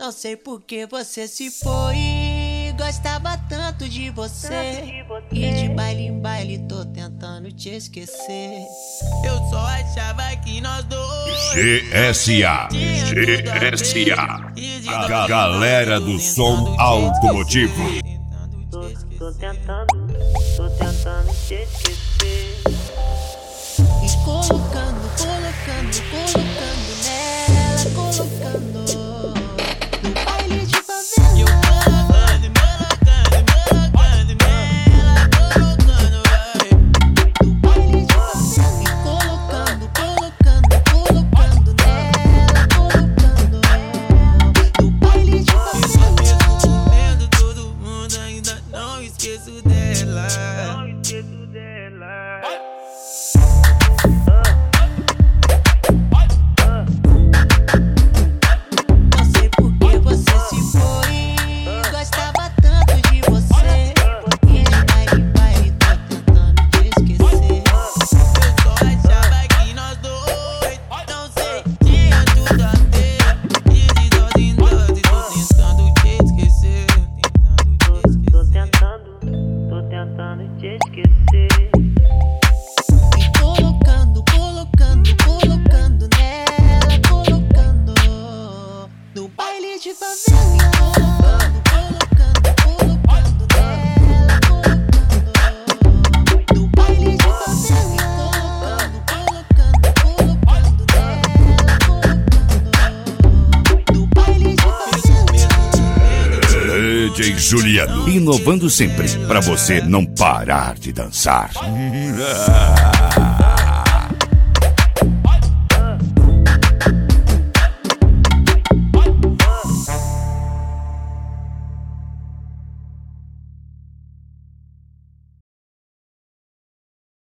Não sei por que você se foi. Gostava tanto de você. E de baile em baile tô tentando te esquecer. Eu só achava que nós dois GSA, a galera do som automotivo. Tô tentando te esquecer. E colocando nela, colocando no baile de favela. eu colocando nela, colocando, vai. No baile de favela. E colocando nela, colocando no baile de favela. Mesmo comendo todo mundo, ainda não esqueço dela. Não sei por que você se foi. Gostava tanto de você. E de baile em baile tô tentando te esquecer. Eu só achava que nós dois, não sei, tinha tudo a ter. E de dose em dose, tô tentando te esquecer. Tô tentando te esquecer. E colocando nela, colocando no baile de favela. Colocando nela, colocando no baile de favela. Colocando nela, colocando no baile de favela. DJ Juliano, inovando sempre pra você não parar de dançar.